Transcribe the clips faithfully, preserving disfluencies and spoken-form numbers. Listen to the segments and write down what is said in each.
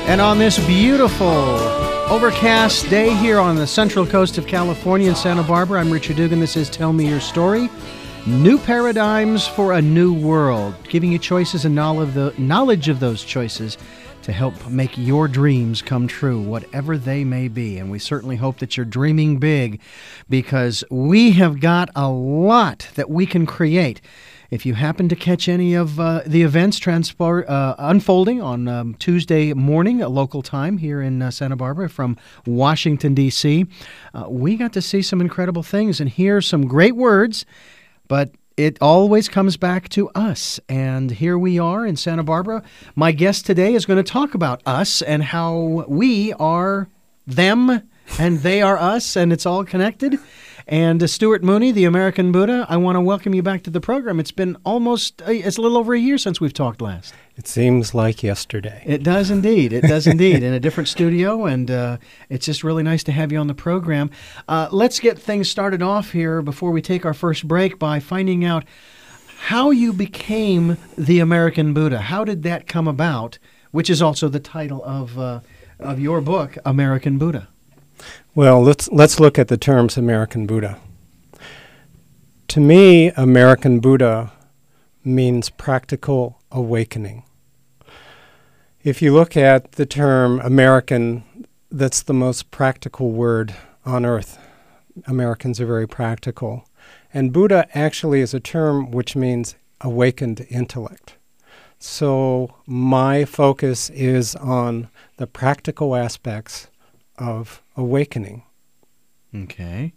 And on this beautiful overcast day here on the central coast of California in Santa Barbara, I'm Richard Dugan. This is Tell Me Your Story. New paradigms for a new world, giving you choices and knowledge of those choices to help make your dreams come true, whatever they may be. And we certainly hope that you're dreaming big, because we have got a lot that we can create. If you happen to catch any of uh, the events transport, uh, unfolding on um, Tuesday morning, a local time here in uh, Santa Barbara from Washington, D C, uh, we got to see some incredible things and hear some great words, but it always comes back to us. And here we are in Santa Barbara. My guest today is going to talk about us and how we are them and they are us, and it's all connected. And uh, Stuart Mooney, the American Buddha, I want to welcome you back to the program. It's been almost, uh, it's a little over a year since we've talked last. It seems like yesterday. It does indeed. It does indeed. In a different studio, and uh, it's just really nice to have you on the program. Uh, let's get things started off here before we take our first break by finding out how you became the American Buddha. How did that come about, which is also the title of uh, of your book, American Buddha? Well, let's let's look at the terms American Buddha. To me, American Buddha means practical awakening. If you look at the term American, that's the most practical word on earth. Americans are very practical. And Buddha actually is a term which means awakened intellect. So my focus is on the practical aspects of awakening. Okay.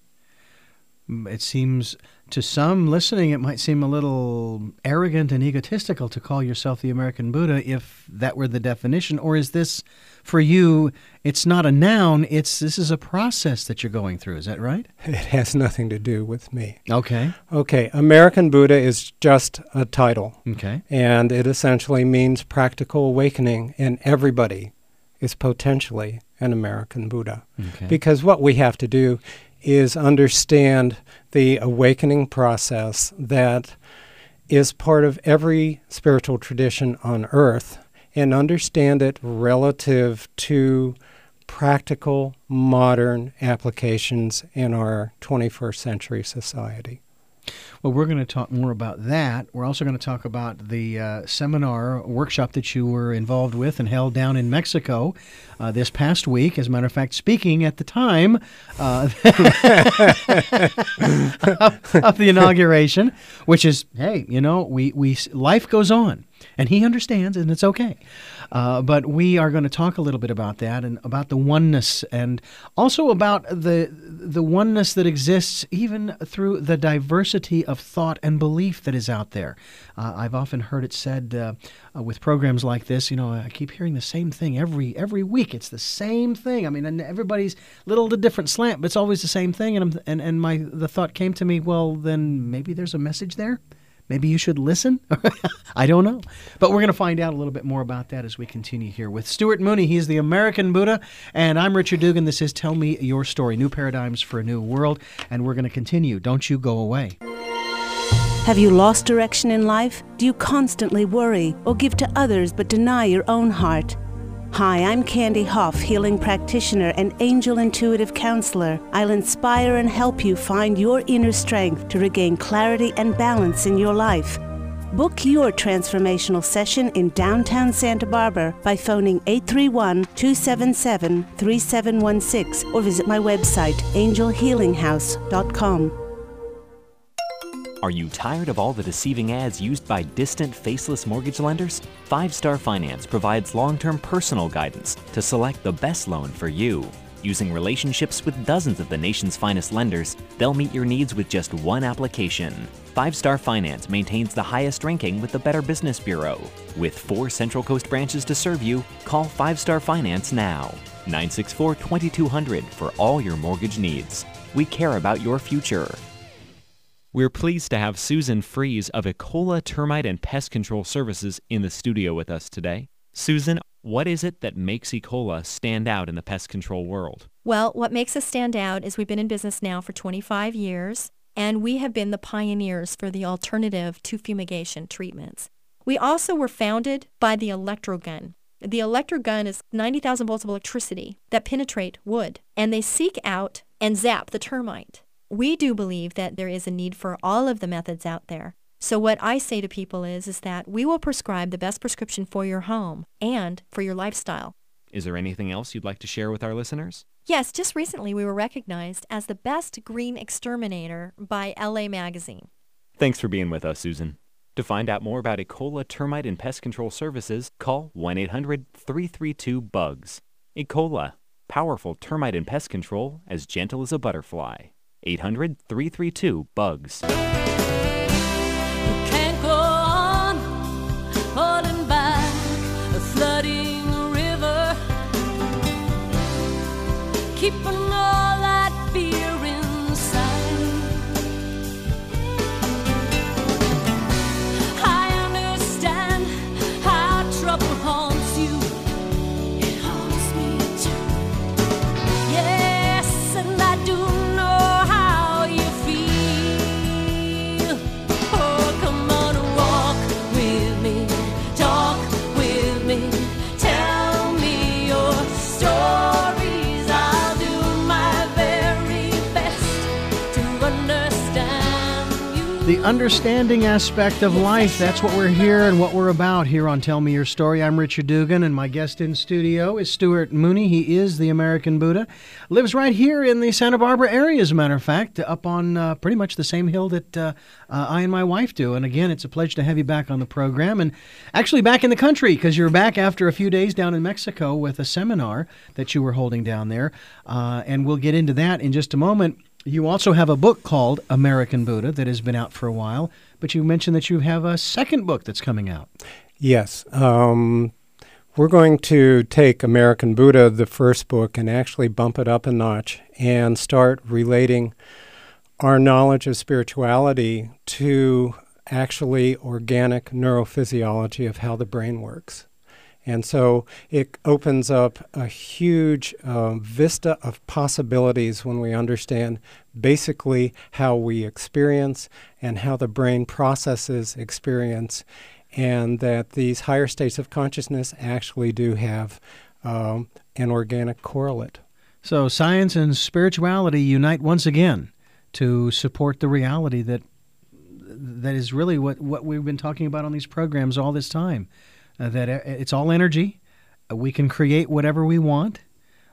It seems, to some listening, it might seem a little arrogant and egotistical to call yourself the American Buddha if that were the definition. Or is this, for you, it's not a noun, it's this is a process that you're going through. Is that right? It has nothing to do with me. Okay. Okay, American Buddha is just a title. Okay. And it essentially means practical awakening, and everybody is potentially an American Buddha. Okay. Because what we have to do is understand the awakening process that is part of every spiritual tradition on earth, and understand it relative to practical, modern applications in our twenty-first century society. Well, we're going to talk more about that. We're also going to talk about the uh, seminar workshop that you were involved with and held down in Mexico uh, this past week. As a matter of fact, speaking at the time uh, of, of the inauguration, which is, hey, you know, we, we life goes on. And he understands, and it's okay. Uh, but we are going to talk a little bit about that and about the oneness, and also about the the oneness that exists even through the diversity of thought and belief that is out there. Uh, I've often heard it said uh, uh, with programs like this, you know, I keep hearing the same thing every every week. It's the same thing. I mean, and everybody's little to different slant, but it's always the same thing. And I'm, and and my the thought came to me, well, then maybe there's a message there. Maybe you should listen? I don't know. But we're going to find out a little bit more about that as we continue here with Stuart Mooney. He is the American Buddha, and I'm Richard Dugan. This is Tell Me Your Story, New Paradigms for a New World, and we're going to continue. Don't you go away. Have you lost direction in life? Do you constantly worry or give to others but deny your own heart? Hi, I'm Candy Hoff, healing practitioner and angel intuitive counselor. I'll inspire and help you find your inner strength to regain clarity and balance in your life. Book your transformational session in downtown Santa Barbara by phoning eight three one, two seven seven, three seven one six or visit my website, angel healing house dot com. Are you tired of all the deceiving ads used by distant, faceless mortgage lenders? Five Star Finance provides long-term personal guidance to select the best loan for you. Using relationships with dozens of the nation's finest lenders, they'll meet your needs with just one application. Five Star Finance maintains the highest ranking with the Better Business Bureau. With four Central Coast branches to serve you, call Five Star Finance now. nine six four, two two zero zero for all your mortgage needs. We care about your future. We're pleased to have Susan Fries of Ecola Termite and Pest Control Services in the studio with us today. Susan, what is it that makes Ecola stand out in the pest control world? Well, what makes us stand out is we've been in business now for twenty-five years, and we have been the pioneers for the alternative to fumigation treatments. We also were founded by the electrogun. The electric gun is ninety thousand volts of electricity that penetrate wood, and they seek out and zap the termite. We do believe that there is a need for all of the methods out there. So what I say to people is, is that we will prescribe the best prescription for your home and for your lifestyle. Is there anything else you'd like to share with our listeners? Yes, just recently we were recognized as the best green exterminator by L A Magazine. Thanks for being with us, Susan. To find out more about Ecola Termite and Pest Control Services, call one eight hundred, three three two, bugs. Ecola, powerful termite and pest control as gentle as a butterfly. eight hundred, three three two, bugs. Can't go on holding back a flooding river, keeping all that fear inside. I understand how trouble haunts you. It haunts me too. Yes, and I do know how you feel. Oh, come on, walk with me, talk with me, tell me your stories. I'll do my very best to understand you. The understanding aspect of life, that's what we're here and what we're about here on Tell Me Your Story. I'm Richard Dugan, and my guest in studio is Stuart Mooney. He is the American Buddha. Lives right here in the Santa Barbara area, as a matter of fact, up on uh, pretty much the same hill that uh, uh, I and my wife do. And again, it's a pleasure to have you back on the program, and actually back in the country, because you're back after a few days down in Mexico with a seminar that you were holding down there. Uh, and we'll get into that in just a moment. You also have a book called American Buddha that has been out for a while, but you mentioned that you have a second book that's coming out. Yes. Um, we're going to take American Buddha, the first book, and actually bump it up a notch and start relating our knowledge of spirituality to actually organic neurophysiology of how the brain works. And so it opens up a huge uh, vista of possibilities when we understand basically how we experience and how the brain processes experience, and that these higher states of consciousness actually do have um, an organic correlate. So science and spirituality unite once again to support the reality that that is really what, what we've been talking about on these programs all this time. Uh, that it's all energy. Uh, we can create whatever we want.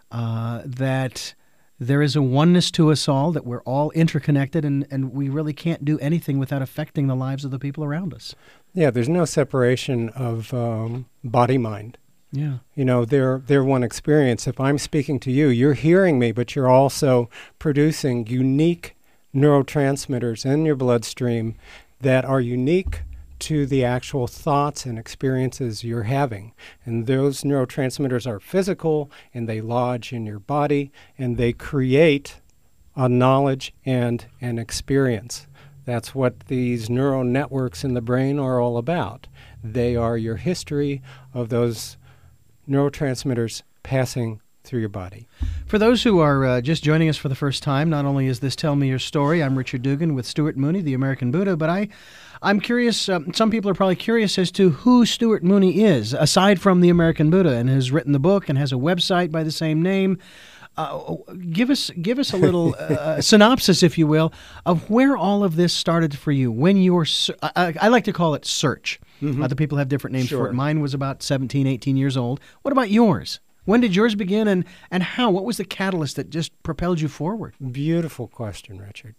Uh, that there is a oneness to us all, that we're all interconnected, and, and we really can't do anything without affecting the lives of the people around us. Yeah, there's no separation of um, body-mind. Yeah. You know, they're, they're one experience. If I'm speaking to you, you're hearing me, but you're also producing unique neurotransmitters in your bloodstream that are unique to the actual thoughts and experiences you're having. And those neurotransmitters are physical, and they lodge in your body, and they create a knowledge and an experience. That's what these neural networks in the brain are all about. They are your history of those neurotransmitters passing through your body. For those who are uh, just joining us for the first time, not only is this Tell Me Your Story, I'm Richard Dugan with Stuart Mooney, the American Buddha, but I, I'm curious, um, some people are probably curious as to who Stuart Mooney is, aside from the American Buddha, and has written the book and has a website by the same name. Uh, give us give us a little uh, synopsis, if you will, of where all of this started for you. When you were, I, I like to call it search. Mm-hmm. Other people have different names Sure. for it. Mine was about seventeen, eighteen years old. What about yours? When did yours begin, and, and how? What was the catalyst that just propelled you forward? Beautiful question, Richard.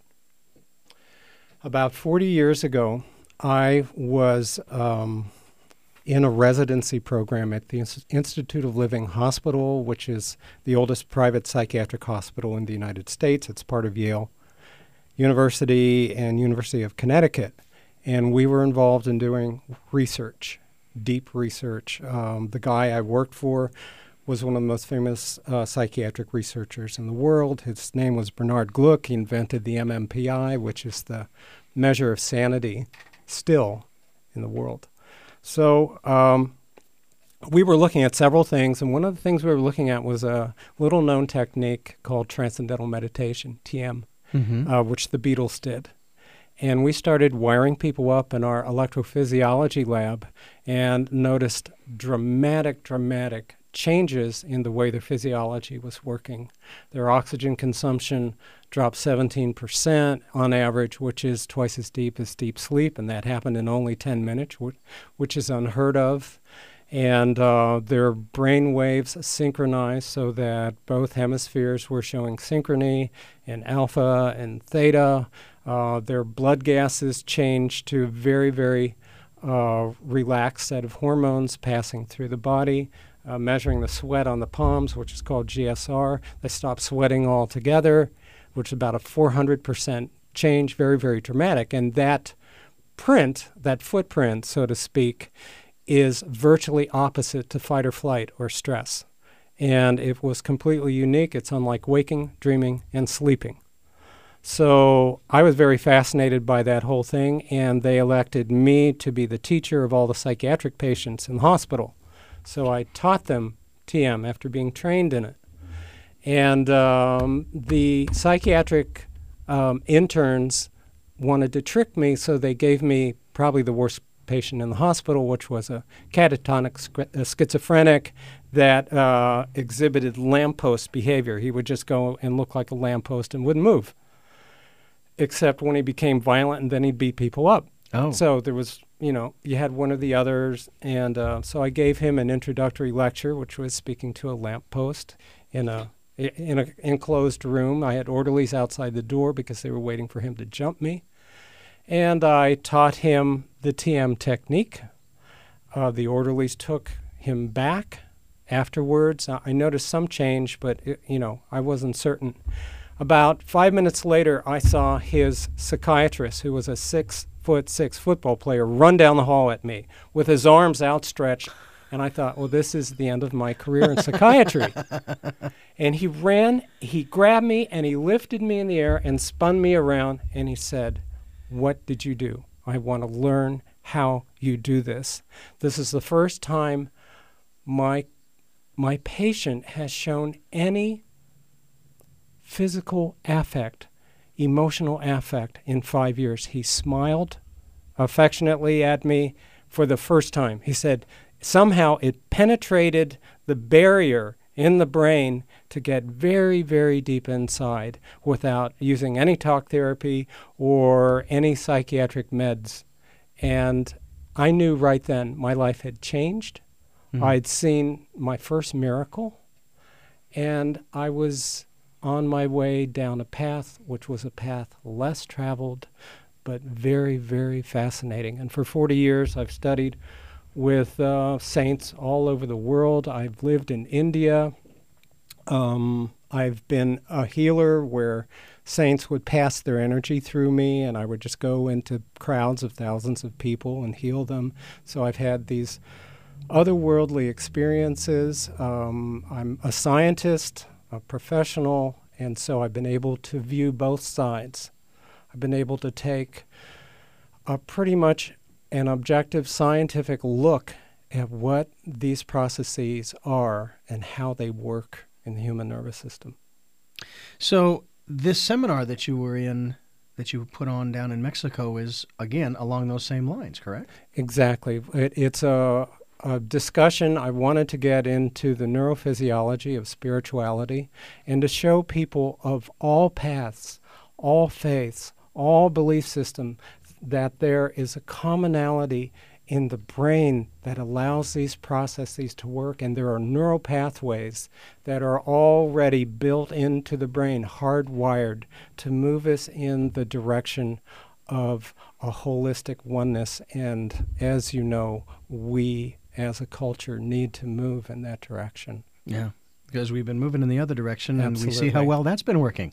About forty years ago, I was um, in a residency program at the Ins- Institute of Living Hospital, which is the oldest private psychiatric hospital in the United States. It's part of Yale University and University of Connecticut. And we were involved in doing research, deep research. Um, the guy I worked for was one of the most famous uh, psychiatric researchers in the world. His name was Bernard Gluck. He invented the M M P I, which is the measure of sanity still in the world. So um, we were looking at several things, and one of the things we were looking at was a little-known technique called Transcendental Meditation, T M, mm-hmm. uh, which the Beatles did. And we started wiring people up in our electrophysiology lab and noticed dramatic, dramatic changes in the way their physiology was working. Their oxygen consumption dropped seventeen percent on average, which is twice as deep as deep sleep, and that happened in only ten minutes, which is unheard of. And uh, their brain waves synchronized so that both hemispheres were showing synchrony in alpha and theta. Uh, their blood gases changed to a very, very uh, relaxed set of hormones passing through the body, uh, measuring the sweat on the palms, which is called G S R. They stopped sweating altogether, which is about a four hundred percent change, very, very dramatic. And that print, that footprint, so to speak, is virtually opposite to fight or flight or stress. And it was completely unique. It's unlike waking, dreaming, and sleeping. So I was very fascinated by that whole thing, and they elected me to be the teacher of all the psychiatric patients in the hospital. So I taught them T M after being trained in it. And um, the psychiatric um, interns wanted to trick me, so they gave me probably the worst patient in the hospital, which was a catatonic sch- a schizophrenic that uh, exhibited lamppost behavior. He would just go and look like a lamppost and wouldn't move, except when he became violent, and then he'd beat people up. Oh. So there was, you know, you had one of the others, and uh, so I gave him an introductory lecture, which was speaking to a lamppost in a in an enclosed room. I had orderlies outside the door because they were waiting for him to jump me. And I taught him the T M technique. Uh, the orderlies took him back afterwards. Uh, I noticed some change, but, it, you know, I wasn't certain. About five minutes later, I saw his psychiatrist, who was a six-foot six football player, run down the hall at me with his arms outstretched. And I thought, well, this is the end of my career in psychiatry. And he ran, he grabbed me, and he lifted me in the air and spun me around, and he said, "What did you do? I want to learn how you do this." This is the first time my my patient has shown any physical affect, emotional affect in five years. He smiled affectionately at me for the first time. He said somehow it penetrated the barrier in the brain to get very, very deep inside without using any talk therapy or any psychiatric meds. And I knew right then my life had changed. Mm-hmm. I'd seen my first miracle, and I was on my way down a path which was a path less traveled, but very, very fascinating. And for forty years, I've studied with uh, saints all over the world. I've lived in India. Um, I've been a healer where saints would pass their energy through me, and I would just go into crowds of thousands of people and heal them. So I've had these otherworldly experiences. Um, I'm a scientist, a professional, and so I've been able to view both sides. I've been able to take a pretty much an objective scientific look at what these processes are and how they work in the human nervous system. So this seminar that you were in, that you put on down in Mexico, is, again, along those same lines, correct? Exactly. It, it's a, a discussion. I wanted to get into the neurophysiology of spirituality and to show people of all paths, all faiths, all belief systems, that there is a commonality in the brain that allows these processes to work, and there are neural pathways that are already built into the brain, hardwired to move us in the direction of a holistic oneness. And as you know, we as a culture need to move in that direction. Yeah, because we've been moving in the other direction, and Absolutely. we see how well that's been working.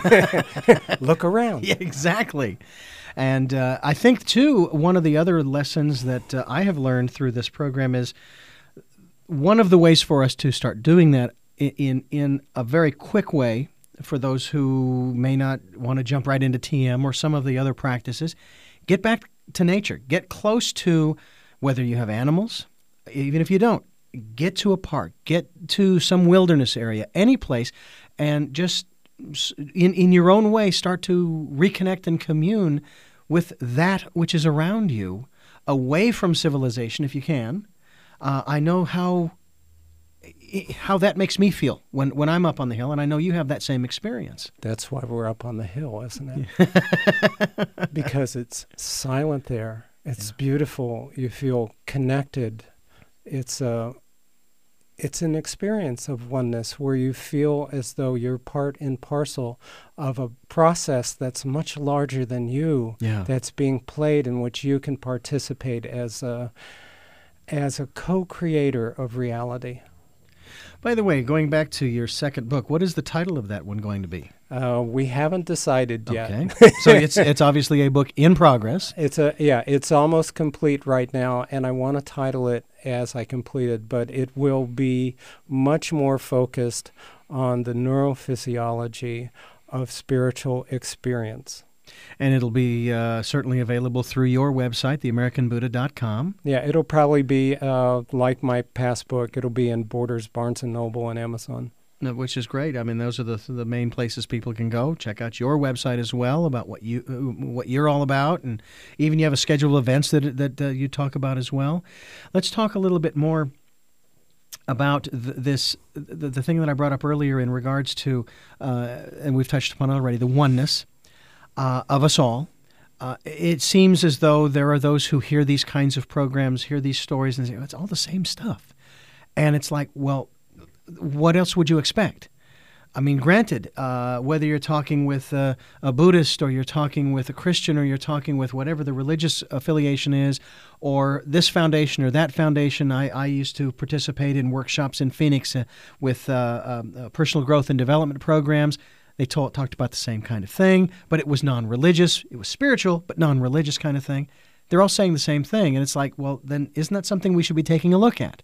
Look around. Yeah, exactly. And uh, I think, too, one of the other lessons that uh, I have learned through this program is one of the ways for us to start doing that in, in, in a very quick way, for those who may not want to jump right into T M or some of the other practices, get back to nature. Get close to, whether you have animals, even if you don't, get to a park, get to some wilderness area, any place, and just in in your own way start to reconnect and commune with that which is around you, away from civilization if you can. Uh, I know how how that makes me feel when, when I'm up on the hill, and I know you have that same experience. That's why we're up on the hill, isn't it? Because it's silent there. It's yeah. beautiful. You feel connected. It's a, it's an experience of oneness where you feel as though you're part and parcel of a process that's much larger than you, yeah. that's being played, in which you can participate as a, as a co-creator of reality. By the way, going back to your second book, what is the title of that one going to be? Uh, we haven't decided yet. Okay. So it's it's obviously a book in progress. It's a yeah, it's almost complete right now, and I want to title it as I complete it, but it will be much more focused on the neurophysiology of spiritual experience. And it'll be uh, certainly available through your website, the american buddha dot com. Yeah, it'll probably be, uh, like my past book, it'll be in Borders, Barnes and Noble, and Amazon. No, which is great. I mean, those are the the main places people can go. Check out your website as well about what you uh, what you're all about, and even you have a schedule of events that that uh, you talk about as well. Let's talk a little bit more about th- this the, the thing that I brought up earlier in regards to, uh, and we've touched upon already, the oneness uh, of us all. Uh, it seems as though there are those who hear these kinds of programs, hear these stories, and say, oh, it's all the same stuff. And it's like, well, what else would you expect? I mean, granted, uh, whether you're talking with uh, a Buddhist or you're talking with a Christian or you're talking with whatever the religious affiliation is, or this foundation or that foundation, I, I used to participate in workshops in Phoenix uh, with uh, um, uh, personal growth and development programs. They talk, talked about the same kind of thing, but it was non-religious. It was spiritual, but non-religious kind of thing. They're all saying the same thing, and it's like, well, then isn't that something we should be taking a look at?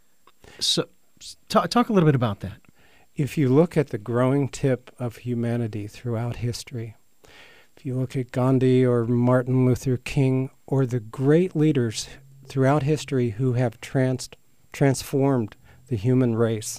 So talk, talk a little bit about that. If you look at the growing tip of humanity throughout history, if you look at Gandhi or Martin Luther King or the great leaders throughout history who have trans- transformed the human race,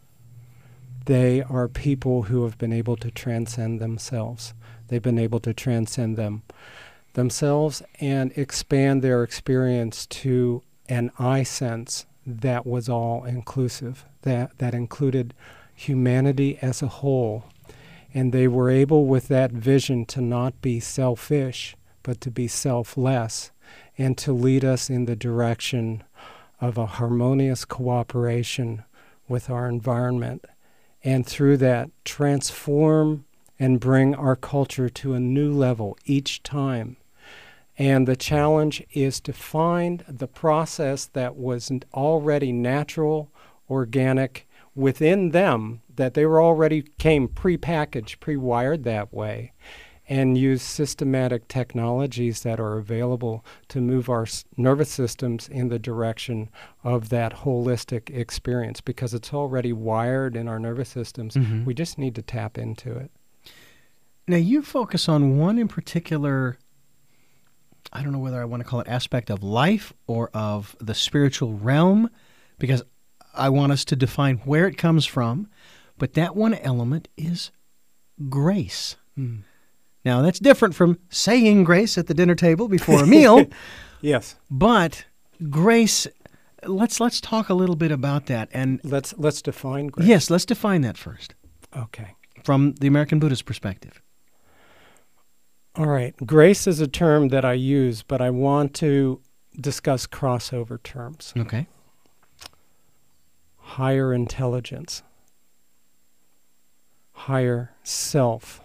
they are people who have been able to transcend themselves. They've been able to transcend them themselves and expand their experience to an I sense that was all inclusive, that, that included humanity as a whole. And they were able with that vision to not be selfish, but to be selfless, and to lead us in the direction of a harmonious cooperation with our environment. And through that, transform and bring our culture to a new level each time. And the challenge is to find the process that was already natural, organic, within them, that they were already came pre-packaged, pre-wired that way, and use systematic technologies that are available to move our s- nervous systems in the direction of that holistic experience, because it's already wired in our nervous systems. Mm-hmm. We just need to tap into it. Now, you focus on one in particular, I don't know whether I want to call it aspect of life or of the spiritual realm, because I want us to define where it comes from, but that one element is grace. Mm. Now, that's different from saying grace at the dinner table before a meal. Yes. But grace, let's let's talk a little bit about that. And let's let's define grace. Yes, let's define that first. Okay. From the American Buddhist perspective. All right. Grace is a term that I use, but I want to discuss crossover terms. Okay. Higher intelligence, higher self,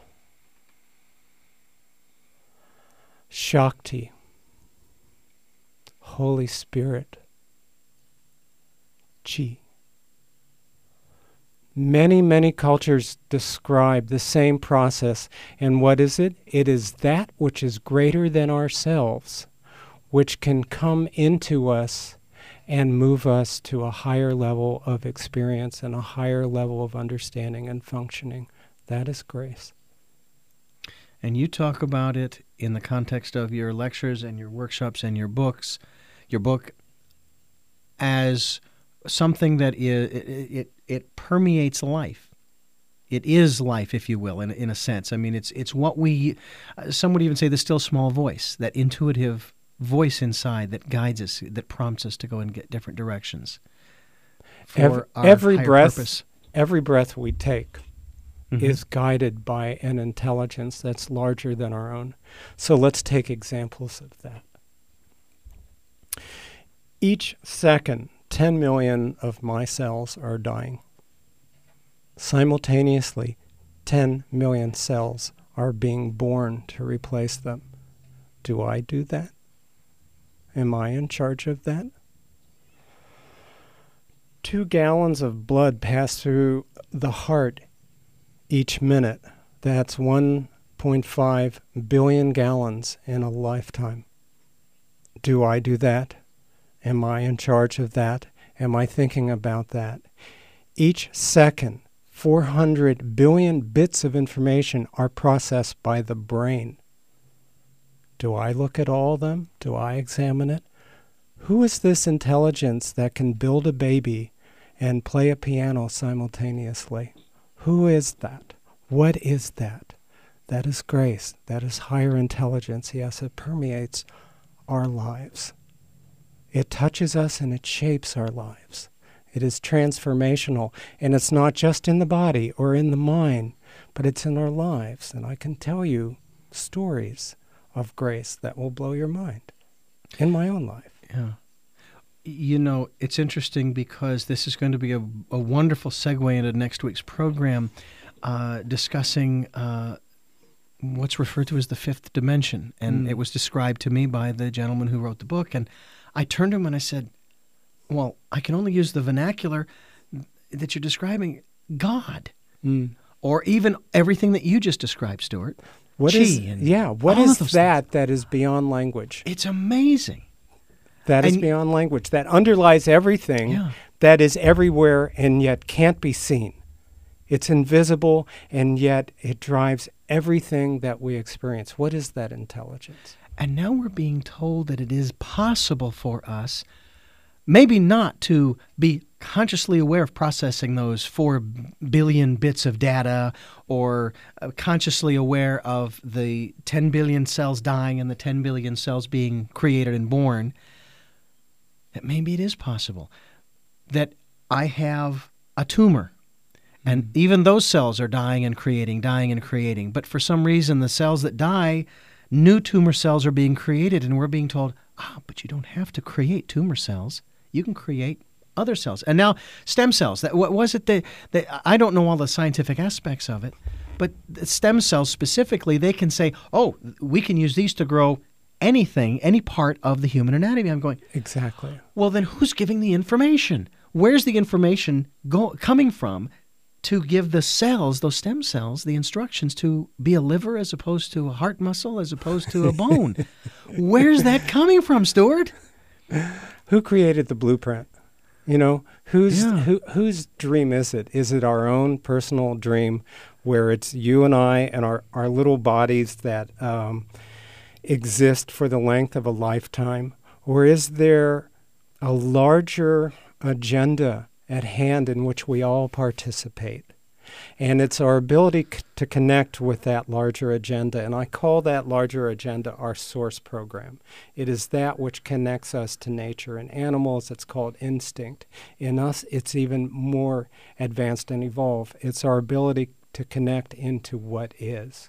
Shakti, Holy Spirit, Chi. Many, many cultures describe the same process, and what is it? It is that which is greater than ourselves, which can come into us and move us to a higher level of experience and a higher level of understanding and functioning. That is grace. And you talk about it in the context of your lectures and your workshops and your books, your book, as something that is, it, it, it permeates life. It is life, if you will, in in a sense. I mean, it's it's what we. Uh, some would even say the still small voice, that intuitive voice inside that guides us, that prompts us to go in get different directions. For every our every higher breath, purpose. every breath we take Mhm. is guided by an intelligence that's larger than our own. So let's take examples of that. Each second, ten million of my cells are dying. Simultaneously, ten million cells are being born to replace them. Do I do that? Am I in charge of that? Two gallons of blood pass through the heart each minute. That's one point five billion gallons in a lifetime. Do I do that? Am I in charge of that? Am I thinking about that? Each second, four hundred billion bits of information are processed by the brain. Do I look at all of them? Do I examine it? Who is this intelligence that can build a baby and play a piano simultaneously? Who is that? What is that? That is grace. That is higher intelligence. Yes, it permeates our lives. It touches us and it shapes our lives. It is transformational, and it's not just in the body or in the mind, but it's in our lives. And I can tell you stories of grace that will blow your mind in my own life. Yeah. You know, it's interesting because this is going to be a, a wonderful segue into next week's program, uh, discussing uh, what's referred to as the fifth dimension. And Mm. it was described to me by the gentleman who wrote the book. And I turned to him and I said, well, I can only use the vernacular that you're describing, God, Mm. or even everything that you just described, Stuart. What Chi is, and yeah, what all of is those that things. that is beyond language? It's amazing. That is And- beyond language. That underlies everything, Yeah. that is everywhere and yet can't be seen. It's invisible, and yet it drives everything that we experience. What is that intelligence? And now we're being told that it is possible for us, maybe not to be consciously aware of processing those four billion bits of data, or uh, consciously aware of the ten billion cells dying and the ten billion cells being created and born, that maybe it is possible that I have a tumor. And even those cells are dying and creating, dying and creating. But for some reason, the cells that die, new tumor cells are being created, and we're being told, ah, but you don't have to create tumor cells. You can create other cells. And now stem cells. That, what was it that, that I don't know all the scientific aspects of it, but the stem cells specifically, they can say, oh, we can use these to grow anything, any part of the human anatomy. I'm going, Exactly. well, then who's giving the information? Where's the information go, coming from to give the cells, those stem cells, the instructions to be a liver as opposed to a heart muscle, as opposed to a bone? Where's that coming from, Stuart? Who created the blueprint? You know, whose Yeah. who whose dream is it? Is it our own personal dream, where it's you and I and our, our little bodies that um, exist for the length of a lifetime? Or is there a larger agenda at hand in which we all participate? And it's our ability c- to connect with that larger agenda. And I call that larger agenda our source program. It is that which connects us to nature. In animals, it's called instinct. In us, it's even more advanced and evolved. It's our ability to connect into what is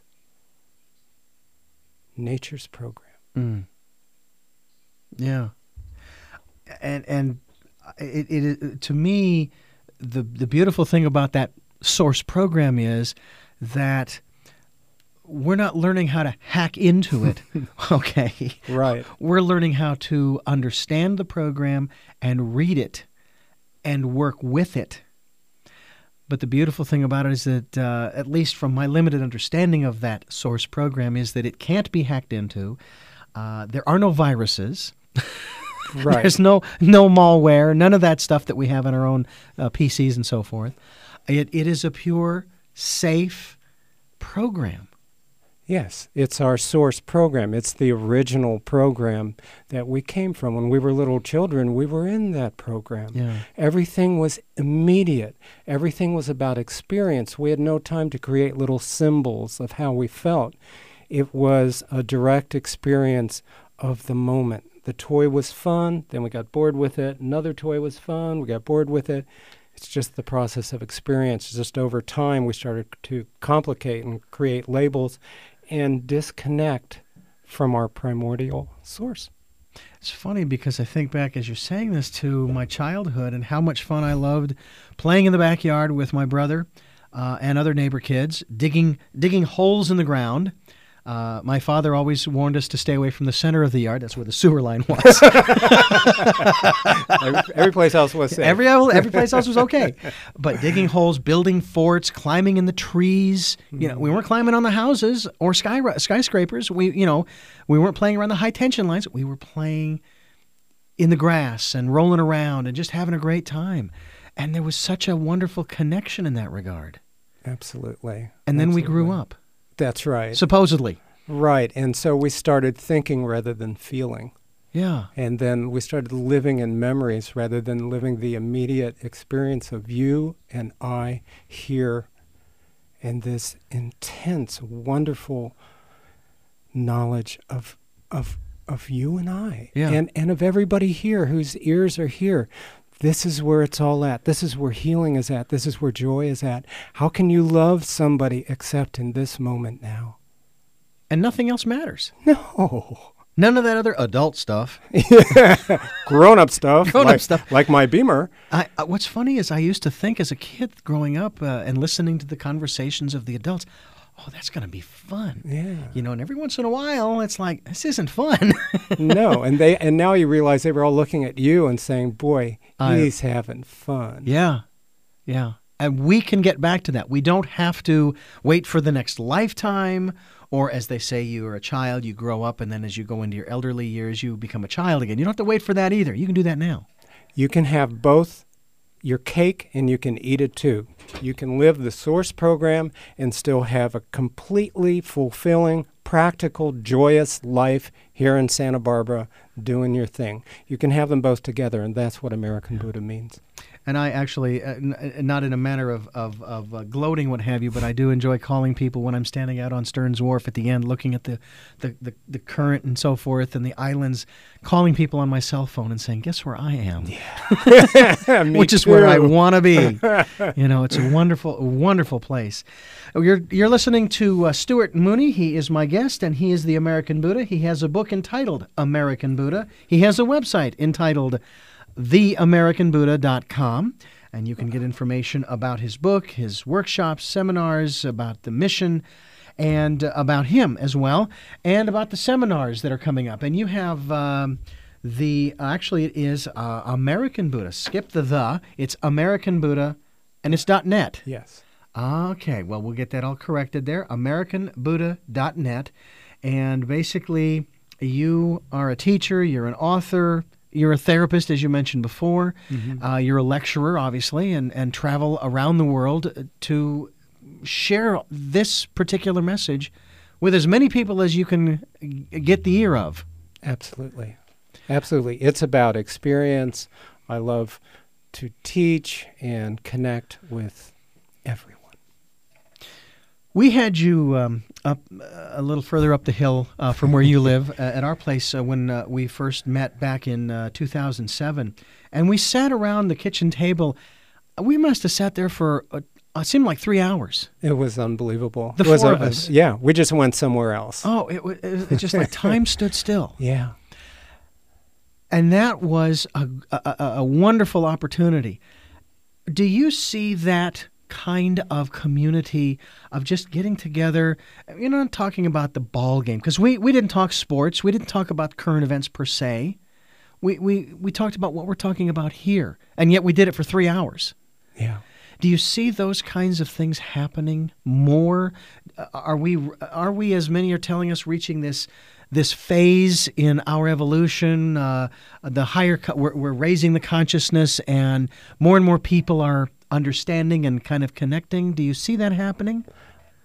nature's program. Mm. Yeah. And and it, it is, to me, the the beautiful thing about that source program is that we're not learning how to hack into it. Okay. Right. We're learning how to understand the program and read it and work with it. But the beautiful thing about it is that, uh, at least from my limited understanding of that source program, is that it can't be hacked into. Uh, there are no viruses. Right. There's no no malware, none of that stuff that we have on our own uh, P Cs and so forth. It It is a pure, safe program. Yes, it's our source program. It's the original program that we came from. When we were little children, we were in that program. Yeah. Everything was immediate. Everything was about experience. We had no time to create little symbols of how we felt. It was a direct experience of the moment. The toy was fun, then we got bored with it. Another toy was fun, we got bored with it. It's just the process of experience. Just over time, we started to complicate and create labels and disconnect from our primordial source. It's funny because I think back as you're saying this to my childhood and how much fun I loved playing in the backyard with my brother uh, and other neighbor kids, digging digging holes in the ground. Uh, my father always warned us to stay away from the center of the yard. That's where the sewer line was. every, every place else was safe. Every, every place else was okay. But digging holes, building forts, climbing in the trees. Mm-hmm. You know, we weren't climbing on the houses or sky skyscrapers. We, you know, we weren't playing around the high tension lines. We were playing in the grass and rolling around and just having a great time. And there was such a wonderful connection in that regard. Absolutely. And then Absolutely. we grew up. That's right. Supposedly. Right. And so we started thinking rather than feeling. Yeah. And then we started living in memories rather than living the immediate experience of you and I here and this intense, wonderful knowledge of of of you and I. Yeah. And and of everybody here whose ears are here. This is where it's all at. This is where healing is at. This is where joy is at. How can you love somebody except in this moment now? And nothing else matters. No. None of that other adult stuff. Grown-up stuff. Grown-up like, stuff. Like my Beamer. I, uh, what's funny is I used to think as a kid growing up uh, and listening to the conversations of the adults, oh, that's going to be fun. Yeah. You know, and every once in a while, it's like, this isn't fun. No, and they and now you realize they were all looking at you and saying, boy, I- he's having fun. Yeah, yeah. And we can get back to that. We don't have to wait for the next lifetime, or as they say, you are a child, you grow up, and then as you go into your elderly years, you become a child again. You don't have to wait for that either. You can do that now. You can have both your cake and you can eat it too. You can live the source program and still have a completely fulfilling, practical, joyous life here in Santa Barbara doing your thing. You can have them both together, and that's what American Buddha means. And I actually, uh, n- not in a manner of, of, of uh, gloating, what have you, but I do enjoy calling people when I'm standing out on Stearns Wharf at the end, looking at the, the, the, the current and so forth and the islands, calling people on my cell phone and saying, guess where I am? Yeah. Me Which is too. where I want to be. You know, it's a wonderful, wonderful place. You're, you're listening to uh, Stuart Mooney. He is my guest, and he is the American Buddha. He has a book entitled American Buddha. He has a website entitled the american buddha dot com, and you can get information about his book, his workshops, seminars, about the mission, and uh, about him as well, and about the seminars that are coming up. And you have um, the, actually it is uh, American Buddha. Skip the the. It's American Buddha, and it's .net. Yes. Okay, well, we'll get that all corrected there. american buddha dot net. And basically, you are a teacher, you're an author, you're a therapist, as you mentioned before. Mm-hmm. Uh, you're a lecturer, obviously, and, and travel around the world to share this particular message with as many people as you can get the ear of. Absolutely. Absolutely. It's about experience. I love to teach and connect with everyone. We had you um, up uh, a little further up the hill uh, from where you live uh, at our place uh, when uh, we first met back in uh, two thousand seven, and we sat around the kitchen table. We must have sat there for uh, it seemed like three hours. It was unbelievable. The it was four a, of us. A, yeah, we just went somewhere else. Oh, it was it just like time stood still. Yeah. And that was a, a, a wonderful opportunity. Do you see that kind of community of just getting together? You're not talking about the ball game, because we, we didn't talk sports. We didn't talk about current events per se. We, we, we talked about what we're talking about here, and yet we did it for three hours. Yeah. Do you see those kinds of things happening more? Uh, are we, are we, as many are telling us, reaching this this phase in our evolution? Uh, the higher co- we're, we're raising the consciousness, and more and more people are understanding and kind of connecting. Do you see that happening?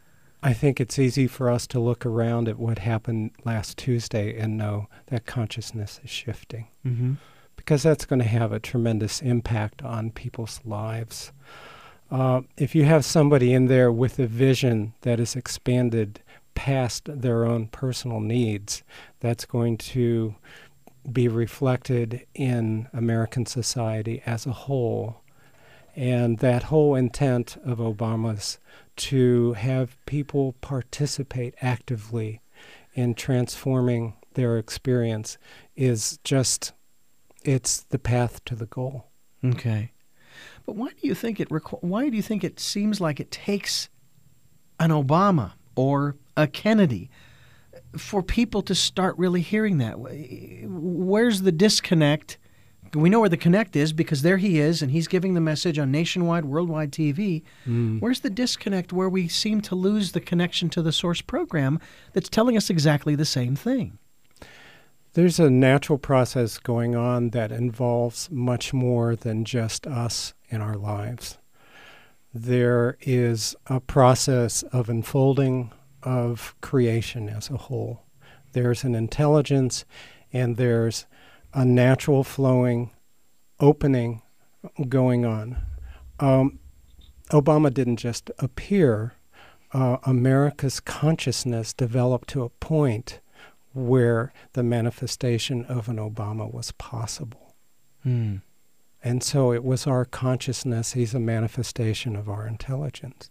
I think it's easy for us to look around at what happened last Tuesday and know that consciousness is shifting. Mm-hmm. Because that's going to have a tremendous impact on people's lives. Uh, if you have somebody in there with a vision that is expanded past their own personal needs, that's going to be reflected in American society as a whole. And that whole intent of Obama's to have people participate actively in transforming their experience is just, it's the path to the goal. Okay. But why do you think it requ- why do you think it seems like it takes an Obama or a Kennedy for people to start really hearing that? Where's the disconnect? We know where the connect is because there he is, and he's giving the message on nationwide, worldwide T V. Mm. Where's the disconnect where we seem to lose the connection to the source program that's telling us exactly the same thing? There's a natural process going on that involves much more than just us in our lives. There is a process of unfolding of creation as a whole. There's an intelligence, and there's a natural flowing opening going on. Um, Obama didn't just appear. Uh, America's consciousness developed to a point where the manifestation of an Obama was possible. Hmm. And so it was our consciousness. He's a manifestation of our intelligence.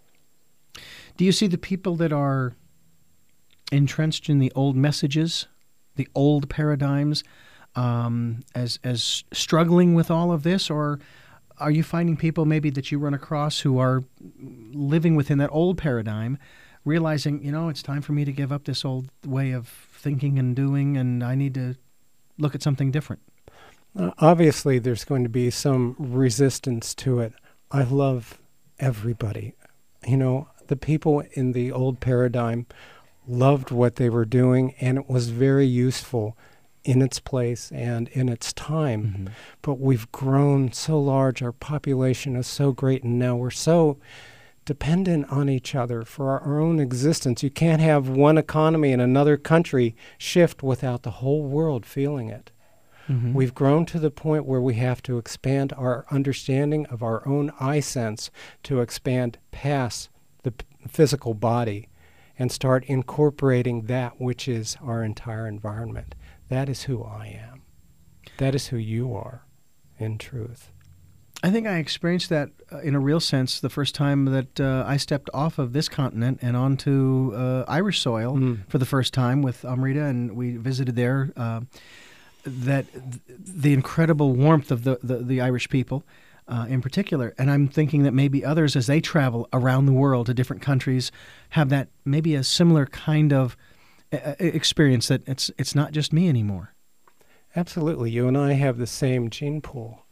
Do you see the people that are entrenched in the old messages, the old paradigms, um, as as struggling with all of this? Or are you finding people maybe that you run across who are living within that old paradigm, realizing, you know, it's time for me to give up this old way of thinking and doing, and I need to look at something different? Uh, obviously, there's going to be some resistance to it. I love everybody. You know, the people in the old paradigm loved what they were doing, and it was very useful in its place and in its time. Mm-hmm. But we've grown so large, our population is so great, and now we're so dependent on each other for our, our own existence. You can't have one economy in another country shift without the whole world feeling it. Mm-hmm. We've grown to the point where we have to expand our understanding of our own eye sense to expand past the p- physical body and start incorporating that which is our entire environment. That is who I am. That is who you are, in truth. I think I experienced that uh, in a real sense the first time that uh, I stepped off of this continent and onto uh, Irish soil Mm. for the first time with Amrita, and we visited there. Uh, that th- the incredible warmth of the, the, the Irish people uh, in particular. And I'm thinking that maybe others, as they travel around the world to different countries, have that maybe a similar kind of uh, experience, that it's it's not just me anymore. Absolutely. You and I have the same gene pool.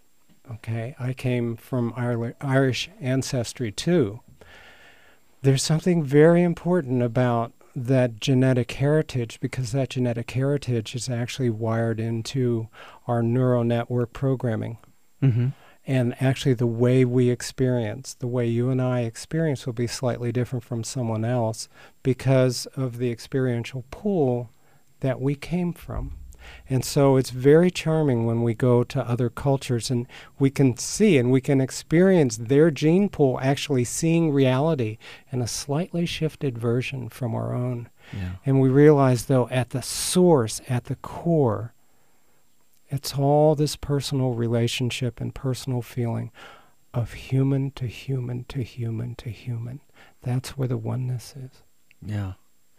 Okay? I came from Iri- Irish ancestry, too. There's something very important about that genetic heritage, because that genetic heritage is actually wired into our neural network programming. Mm-hmm. And actually the way we experience, the way you and I experience will be slightly different from someone else because of the experiential pool that we came from. And so it's very charming when we go to other cultures and we can see and we can experience their gene pool actually seeing reality in a slightly shifted version from our own. Yeah. And we realize, though, at the source, at the core, it's all this personal relationship and personal feeling of human to human to human to human. That's where the oneness is. Yeah.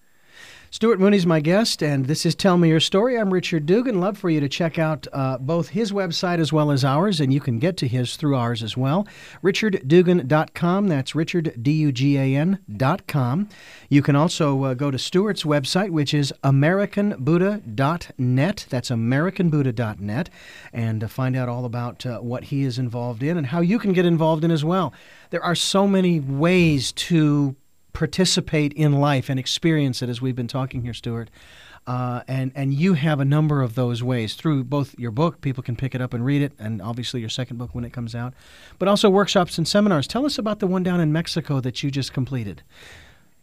Stuart Mooney's my guest, and this is Tell Me Your Story. I'm Richard Dugan. Love for you to check out uh, both his website as well as ours, and you can get to his through ours as well. richard dugan dot com. That's Richard, D U G A N dot com. You can also uh, go to Stuart's website, which is american buddha dot net. That's american buddha dot net, and uh, find out all about uh, what he is involved in and how you can get involved in as well. There are so many ways to participate in life and experience it, as we've been talking here, Stuart. Uh, and, and you have a number of those ways through both your book. People can pick it up and read it, and obviously your second book when it comes out, but also workshops and seminars. Tell us about the one down in Mexico that you just completed.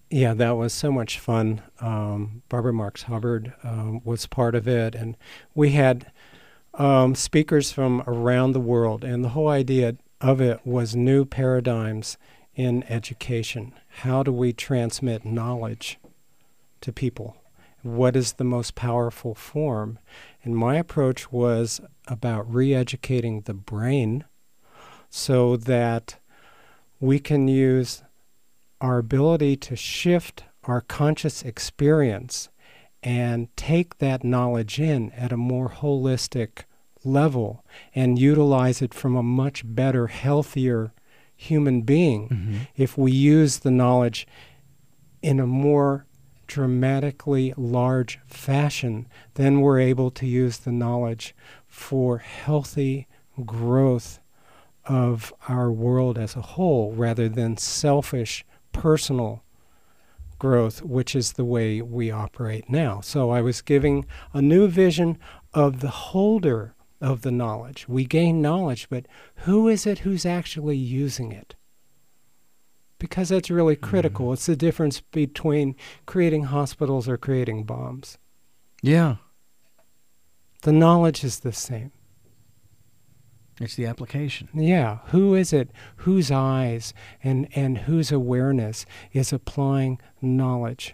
Yeah, that was so much fun. Um, Barbara Marx Hubbard um, was part of it, and we had um, speakers from around the world, and the whole idea of it was new paradigms in education. How do we transmit knowledge to people? What is the most powerful form? And my approach was about re-educating the brain so that we can use our ability to shift our conscious experience and take that knowledge in at a more holistic level and utilize it from a much better, healthier human being. Mm-hmm. If we use the knowledge in a more dramatically large fashion, then we're able to use the knowledge for healthy growth of our world as a whole rather than selfish personal growth, which is the way we operate now. So I was giving a new vision of the holder of the knowledge. We gain knowledge, but who is it who's actually using it? Because that's really critical. Mm-hmm. It's the difference between creating hospitals or creating bombs. Yeah. The knowledge is the same. It's the application. Yeah. Who is it whose eyes and, and whose awareness is applying knowledge?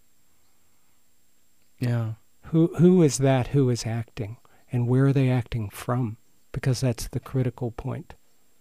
Yeah. Who Who is that who is acting? And where are they acting from? Because that's the critical point.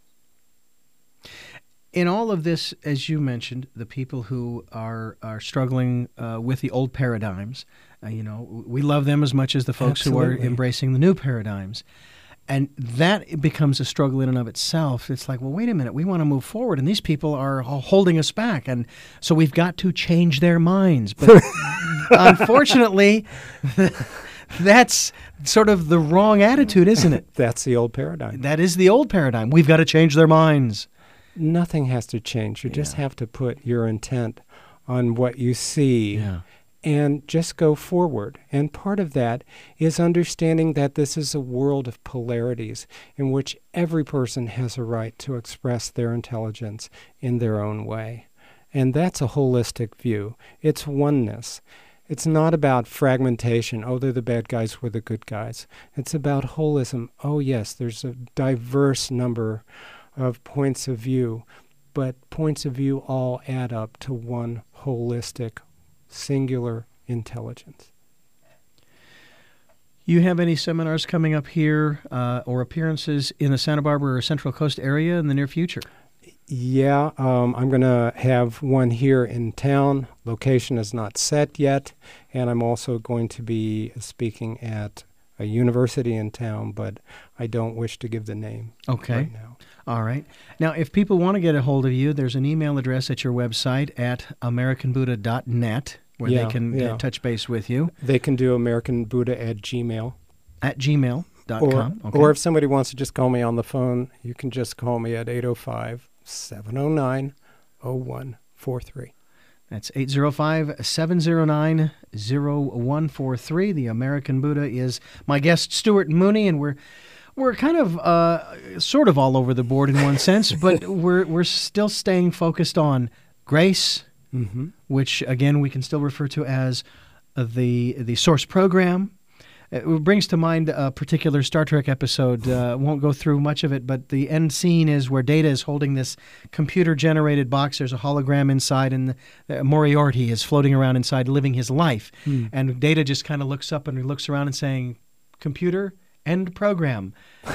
In all of this, as you mentioned, the people who are are struggling uh, with the old paradigms, uh, you know, we love them as much as the folks Absolutely. who are embracing the new paradigms. And that becomes a struggle in and of itself. It's like, well, wait a minute, we want to move forward, and these people are holding us back, and so we've got to change their minds. But unfortunately, that's sort of the wrong attitude, isn't it? That's the old paradigm. That is the old paradigm. We've got to change their minds. Nothing has to change. You yeah. just have to put your intent on what you see. Yeah. And just go forward. And part of that is understanding that this is a world of polarities in which every person has a right to express their intelligence in their own way. And that's a holistic view. It's oneness. It's not about fragmentation. Oh, they're the bad guys, we're the good guys. It's about holism. Oh, yes, there's a diverse number of points of view, but points of view all add up to one holistic singular intelligence. You have any seminars coming up here uh, or appearances in the Santa Barbara or Central Coast area in the near future? Yeah, um, I'm going to have one here in town. Location is not set yet, and I'm also going to be speaking at a university in town, but I don't wish to give the name okay. right now. All right. Now, if people want to get a hold of you, there's an email address at your website at american buddha dot net where yeah, they can yeah. uh, touch base with you. They can do american buddha at gmail. At gmail dot com. Or, okay. or if somebody wants to just call me on the phone, you can just call me at eight oh five, seven oh nine, oh one four three. That's eight oh five, seven oh nine, oh one four three. The American Buddha is my guest, Stuart Mooney, and we're we're kind of uh, sort of all over the board in one sense, but we're we're still staying focused on grace, mm-hmm. which again we can still refer to as the the source program. It brings to mind a particular Star Trek episode. Uh, won't go through much of it, but the end scene is where Data is holding this computer-generated box. There's a hologram inside, and the, uh, Moriarty is floating around inside, living his life. Hmm. And Data just kind of looks up and he looks around and saying, "Computer, end program."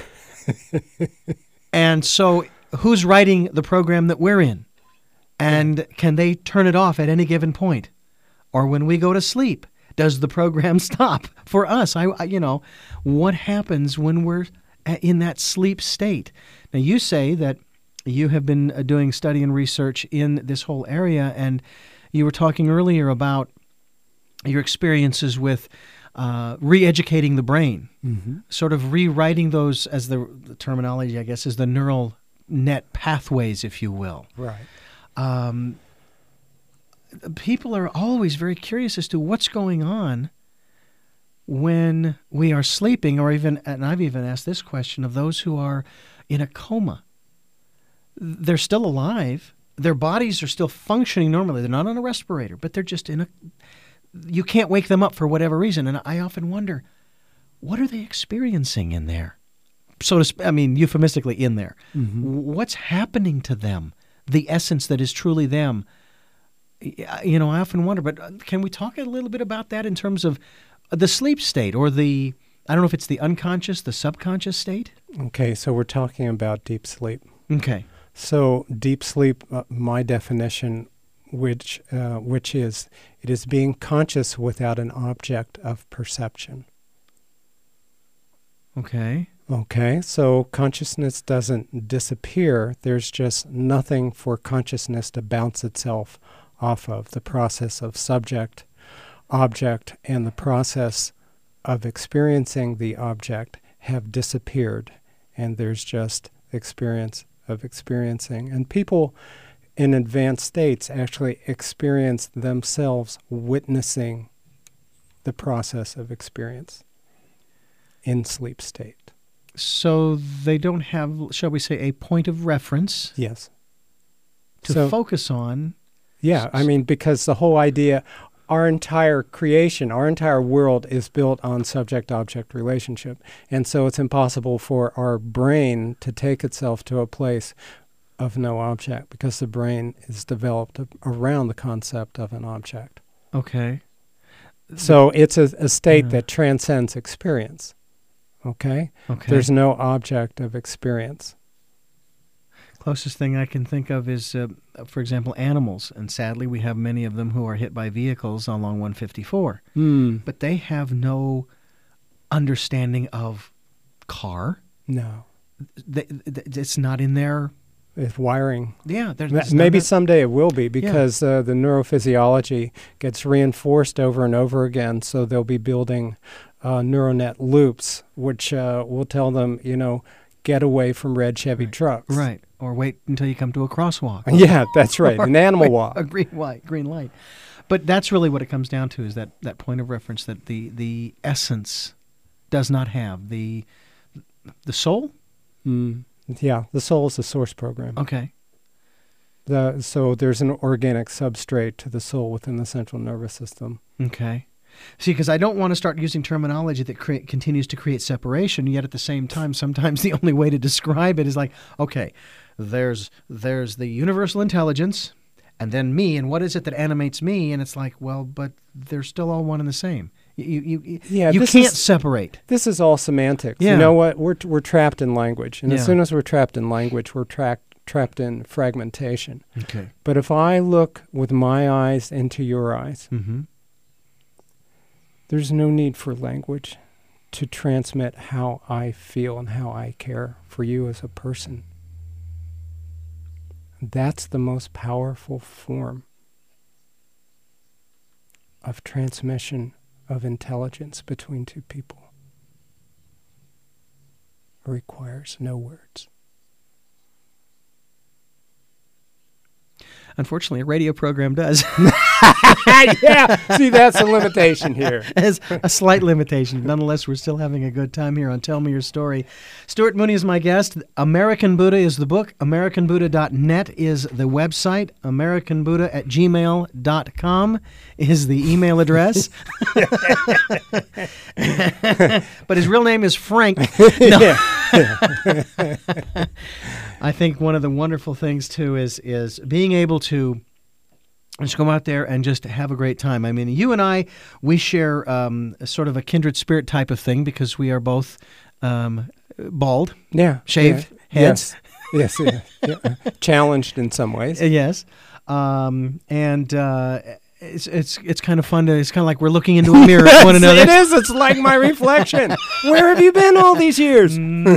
And so, who's writing the program that we're in? And can they turn it off at any given point, or when we go to sleep? Does the program stop for us? I, I, you know, what happens when we're in that sleep state? Now, you say that you have been doing study and research in this whole area, and you were talking earlier about your experiences with uh, re-educating the brain, mm-hmm. sort of rewriting those, as the, the terminology, I guess, is the neural net pathways, if you will. Right. Um, people are always very curious as to what's going on when we are sleeping, or even, and I've even asked this question of those who are in a coma. They're still alive. their bodies are still functioning normally. They're not on a respirator, but they're just in a, you can't wake them up for whatever reason. And I often wonder, what are they experiencing in there? So to sp- I mean, euphemistically in there. Mm-hmm. What's happening to them? The essence that is truly them. You know, I often wonder, but can we talk a little bit about that in terms of the sleep state or the, I don't know if it's the unconscious, the subconscious state? Okay, so we're talking about deep sleep. Okay. So deep sleep, uh, my definition, which uh, which is, it is being conscious without an object of perception. Okay. Okay, so consciousness doesn't disappear. There's just nothing for consciousness to bounce itself off of. The process of subject, object, and the process of experiencing the object have disappeared, and there's just experience of experiencing. And people in advanced states actually experience themselves witnessing the process of experience in sleep state. So they don't have, shall we say, a point of reference Yes. to So- focus on. Yeah, I mean, because the whole idea, our entire creation, our entire world is built on subject-object relationship. And so it's impossible for our brain to take itself to a place of no object because the brain is developed a- around the concept of an object. Okay. So it's a, a state Yeah. that transcends experience. Okay? Okay. There's no object of experience. Closest thing I can think of is, uh, for example, animals. And sadly, we have many of them who are hit by vehicles along one fifty-four. Mm. But they have no understanding of car. No. They, th- it's not in their, It's wiring. yeah. There's, Ma- it's Maybe not, someday it will be because uh, the neurophysiology gets reinforced over and over again. So they'll be building uh, neuronet loops, which uh, will tell them, you know, get away from red Chevy Right. trucks. Right. Or wait until you come to a crosswalk. Yeah, that's right. An animal Wait, walk. A green light, green light. But that's really what it comes down to, is that, that point of reference that the, the essence does not have. The the soul? Mm. Yeah, the soul is the source program. Okay. The, so there's an organic substrate to the soul within the central nervous system. Okay. See, because I don't want to start using terminology that crea- continues to create separation, yet at the same time, sometimes the only way to describe it is like, okay, there's there's the universal intelligence, and then me, and what is it that animates me? And it's like, well, but they're still all one and the same. You you, you, Yeah, you this can't is- separate. This is all semantics. Yeah. You know what? We're t- we're trapped in language, and Yeah. as soon as we're trapped in language, we're trapped trapped in fragmentation. Okay. But if I look with my eyes into your eyes, Mm-hmm. there's no need for language to transmit how I feel and how I care for you as a person. That's the most powerful form of transmission of intelligence between two people. It requires no words. Unfortunately, a radio program does. Yeah, see, that's a limitation here. As a slight limitation. Nonetheless, we're still having a good time here on Tell Me Your Story. Stuart Mooney is my guest. American Buddha is the book. American Buddha dot net is the website. American Buddha at gmail dot com is the email address. But his real name is Frank. No. I think one of the wonderful things, too, is is being able to just go out there and just have a great time. I mean, you and I, we share um, a sort of a kindred spirit type of thing because we are both um, bald, Yeah. shaved yeah, heads. Yes. yes yeah, yeah. Challenged in some ways. Uh, yes, um, and uh, it's it's it's kind of fun to. It's kind of like we're looking into a mirror at one another. It is. It's like my reflection. Where have you been all these years?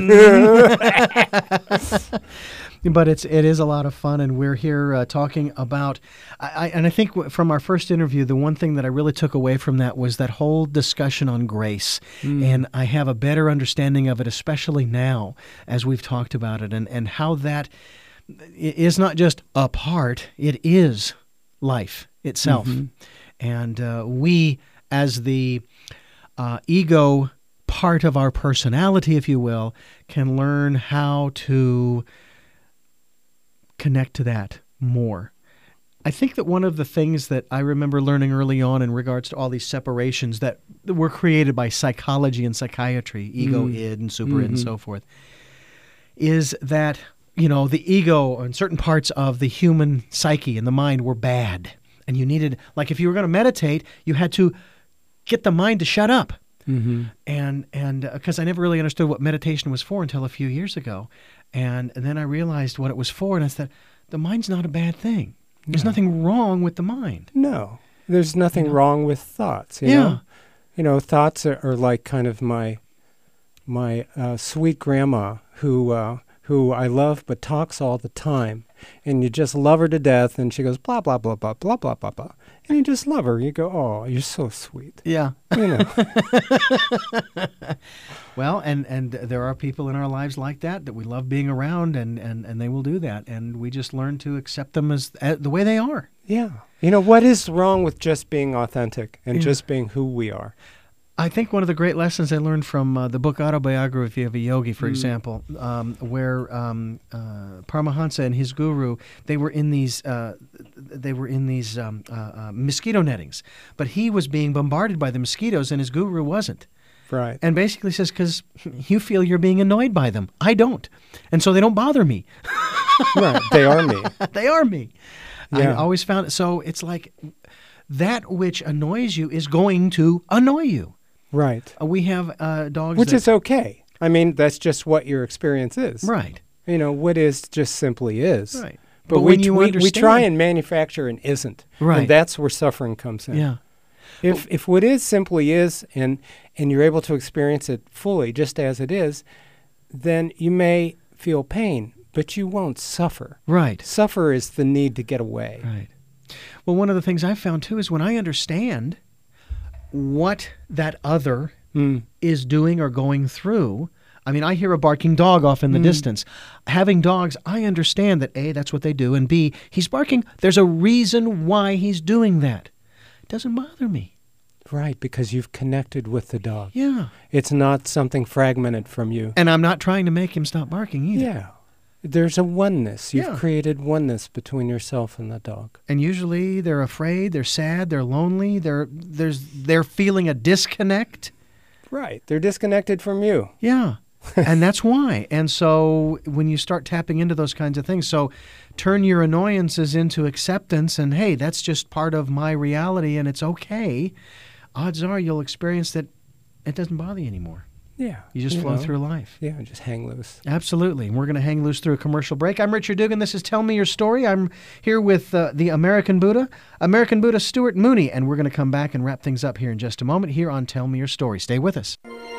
But it's it is a lot of fun, and we're here uh, talking about. I, I and I think w- from our first interview, the one thing that I really took away from that was that whole discussion on grace, and I have a better understanding of it, especially now as we've talked about it, and and how that i- is not just a part; it is life itself, and uh, we as the uh, ego part of our personality, if you will, can learn how to connect to that more. I think that one of the things that I remember learning early on in regards to all these separations that were created by psychology and psychiatry, ego, Mm. id, and super id, and Mhm. so forth, is that, you know, the ego and certain parts of the human psyche and the mind were bad. And you needed, like if you were going to meditate, you had to get the mind to shut up. Mm-hmm. And and because I never really understood what meditation was for until a few years ago. And, and then I realized what it was for, and I said, the mind's not a bad thing. There's No. nothing wrong with the mind. No, there's nothing You know? wrong with thoughts. You Yeah. know? You know, thoughts are, are like kind of my my uh, sweet grandma who uh, who I love but talks all the time, and you just love her to death, and she goes blah blah blah blah blah blah blah blah, and you just love her. You go, oh, you're so sweet. Yeah. You know. Well, and, and there are people in our lives like that that we love being around, and, and, and they will do that. And we just learn to accept them as, as the way they are. Yeah. You know, what is wrong with just being authentic and Yeah. just being who we are? I think one of the great lessons I learned from uh, the book Autobiography of a Yogi, for Mm. example, um, where um, uh, Paramahansa and his guru, they were in these uh, they were in these um, uh, uh, mosquito nettings, but he was being bombarded by the mosquitoes, and his guru wasn't. Right. And basically says, because you feel you're being annoyed by them. I don't. And so they don't bother me. Right. They are me. They are me. I Yeah. always found it. So it's like that which annoys you is going to annoy you. Right. Uh, we have uh, dogs Which that, is okay. I mean, that's just what your experience is. right. You know, what is just simply is. Right. But, But we, when you we, we understand- try and manufacture an isn't. Right. And that's where suffering comes in. Yeah. If if what is simply is, and and you're able to experience it fully just as it is, then you may feel pain, but you won't suffer. Right. Suffer is the need to get away. Right. Well, one of the things I've found too is when I understand what that other Mm. is doing or going through. I mean, I hear a barking dog off in the Mm. distance. Having dogs, I understand that A, that's what they do, and B, he's barking. There's a reason why he's doing that. It doesn't bother me. Right, because you've connected with the dog. Yeah. It's not something fragmented from you. And I'm not trying to make him stop barking either. Yeah. There's a oneness. You've Yeah. created oneness between yourself and the dog. And usually they're afraid, they're sad, they're lonely, they're there's they're feeling a disconnect. Right. They're disconnected from you. Yeah. And that's why. And so when you start tapping into those kinds of things, so turn your annoyances into acceptance and, hey, that's just part of my reality and it's okay. Odds are you'll experience that it doesn't bother you anymore. Yeah. You just flow know. through life. Yeah, just hang loose. Absolutely. And we're going to hang loose through a commercial break. I'm Richard Dugan. This is Tell Me Your Story. I'm here with uh, the American Buddha, American Buddha Stuart Mooney, and we're going to come back and wrap things up here in just a moment here on Tell Me Your Story. Stay with us.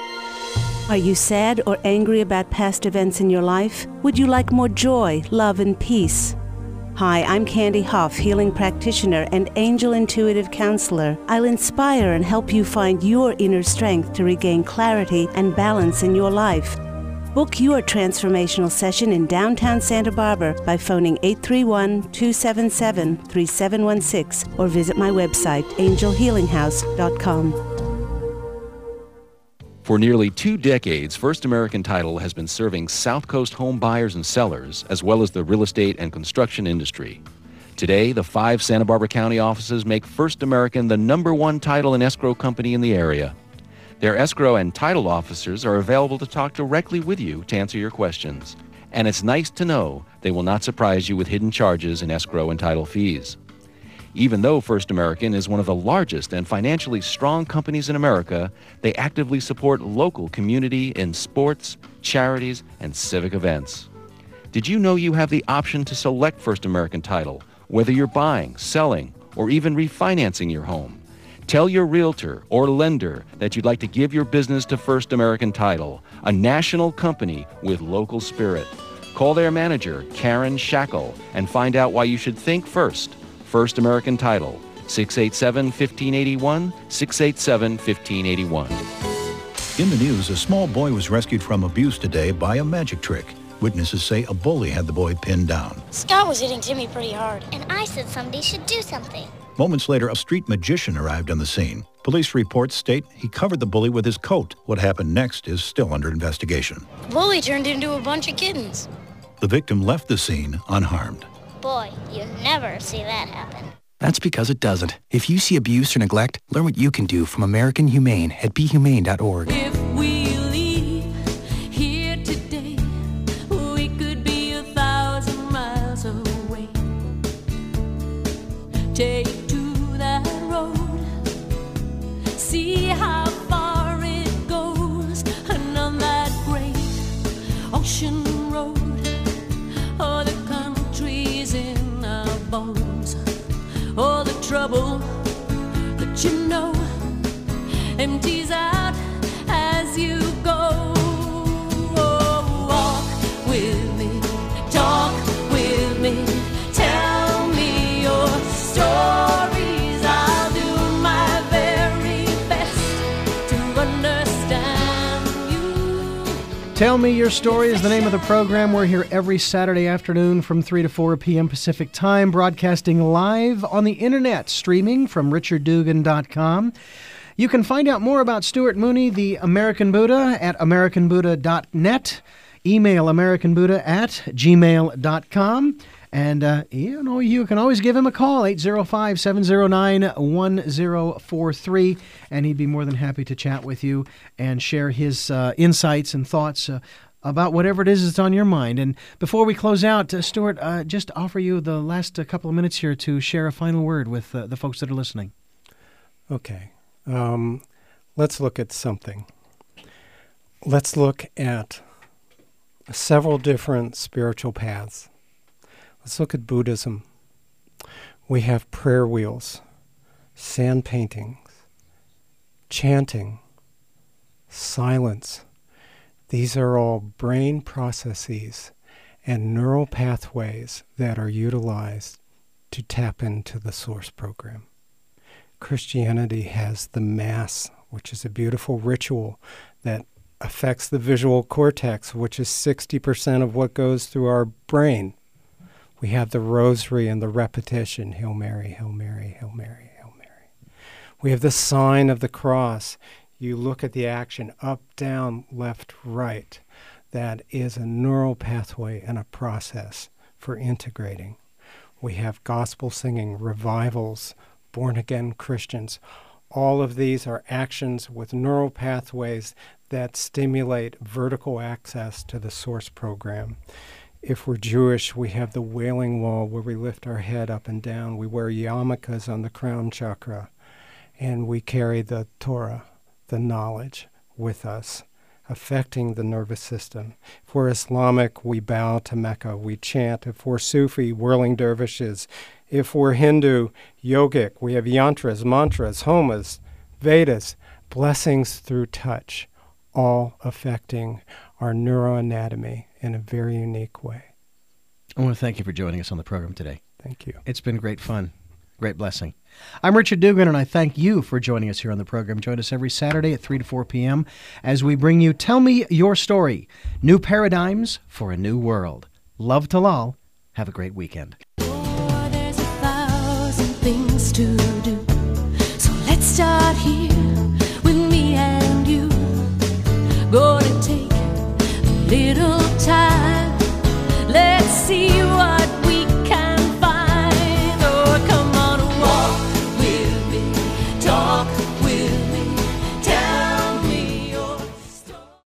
Are you sad or angry about past events in your life? Would you like more joy, love, and peace? Hi, I'm Candy Hoff, healing practitioner and angel intuitive counselor. I'll inspire and help you find your inner strength to regain clarity and balance in your life. Book your transformational session in downtown Santa Barbara by phoning eight three one, two seven seven, three seven one six or visit my website, angel healing house dot com. For nearly two decades, First American Title has been serving South Coast home buyers and sellers, as well as the real estate and construction industry. Today, the five Santa Barbara County offices make First American the number one title and escrow company in the area. Their escrow and title officers are available to talk directly with you to answer your questions. And it's nice to know they will not surprise you with hidden charges in escrow and title fees. Even though First American is one of the largest and financially strong companies in America, they actively support local community in sports, charities, and civic events. Did you know you have the option to select First American Title, whether you're buying, selling, or even refinancing your home? Tell your realtor or lender that you'd like to give your business to First American Title, a national company with local spirit. Call their manager, Karen Shackle, and find out why you should think first. First American Title, six eight seven, one five eight one, six eight seven, one five eight one. In the news, a small boy was rescued from abuse today by a magic trick. Witnesses say a bully had the boy pinned down. Scott was hitting Timmy pretty hard. And I said somebody should do something. Moments later, a street magician arrived on the scene. Police reports state he covered the bully with his coat. What happened next is still under investigation. The bully turned into a bunch of kittens. The victim left the scene unharmed. boy, you never see that happen. That's because it doesn't. If you see abuse or neglect, learn what you can do from American Humane at be humane dot org. If we leave here today, we could be a thousand miles away. Take to that road, see how far it goes, and on that great ocean road, all the countries in our bones, all the trouble that you know empties out as you go. Oh, walk with me, talk with me, tell me your stories. I'll do my very best to understand you. Tell Me Your Story is the name of the program. We're here every Saturday afternoon from three to four p.m. Pacific Time, broadcasting live on the internet, streaming from richard dugan dot com. You can find out more about Stuart Mooney, the American Buddha, at american buddha dot net. Email american buddha at gmail dot com. And, uh, you know, you can always give him a call, eight zero five, seven zero nine, one zero four three, and he'd be more than happy to chat with you and share his uh, insights and thoughts uh, about whatever it is that's on your mind. And before we close out, uh, Stuart, uh, just offer you the last uh, couple of minutes here to share a final word with uh, the folks that are listening. Okay. Um, let's look at something. Let's look at several different spiritual paths. Let's look at Buddhism. We have prayer wheels, sand paintings, chanting, silence. These are all brain processes and neural pathways that are utilized to tap into the source program. Christianity has the Mass, which is a beautiful ritual that affects the visual cortex, which is sixty percent of what goes through our brain. We have the rosary and the repetition, Hail Mary, Hail Mary, Hail Mary, Hail Mary. We have the sign of the cross. You look at the action, up, down, left, right. That is a neural pathway and a process for integrating. We have gospel singing, revivals, born-again Christians. All of these are actions with neural pathways that stimulate vertical access to the source program. If we're Jewish, we have the Wailing Wall where we lift our head up and down. We wear yarmulkes on the crown chakra, and we carry the Torah, the knowledge, with us, affecting the nervous system. If we're Islamic, we bow to Mecca, we chant. If we're Sufi, whirling dervishes. If we're Hindu, yogic, we have yantras, mantras, homas, Vedas, blessings through touch, all affecting our neuroanatomy in a very unique way. I want to thank you for joining us on the program today. Thank you. It's been great fun. Great blessing. I'm Richard Dugan, and I thank you for joining us here on the program. Join us every Saturday at three to four p.m. as we bring you Tell Me Your Story, New Paradigms for a New World. Love to Lal. Have a great weekend. Oh, there's a thousand things to do. So let's start here with me and you. Gonna take a little time. Let's see